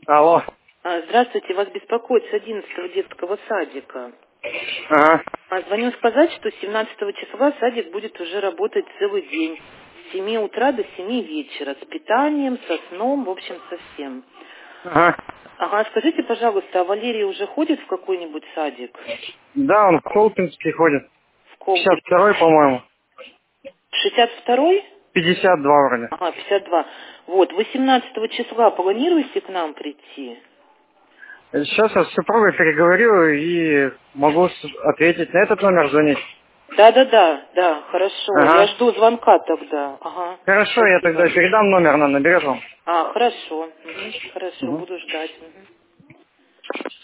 Алло. Здравствуйте, вас беспокоит с 11-го детского садика. Ага. Звоню сказать, что 17 числа садик будет уже работать целый день. С 7 утра до 7 вечера. С питанием, со сном, в общем, со всем. Ага. Ага, скажите, пожалуйста, а Валерий уже ходит в какой-нибудь садик? Да, он в Колпинский ходит. В Колпино? 52-й, по-моему. 62-й? 52 вроде. Ага, 52. Вот, вы 17 числа планируете к нам прийти? Сейчас я с супругой переговорю и могу ответить на этот номер, звонить. Да, хорошо. Я Ага. жду звонка тогда. Ага, Хорошо, я спасибо. тогда передам номер, она наберет вам. Хорошо. Хорошо, Угу. буду ждать. Мгм.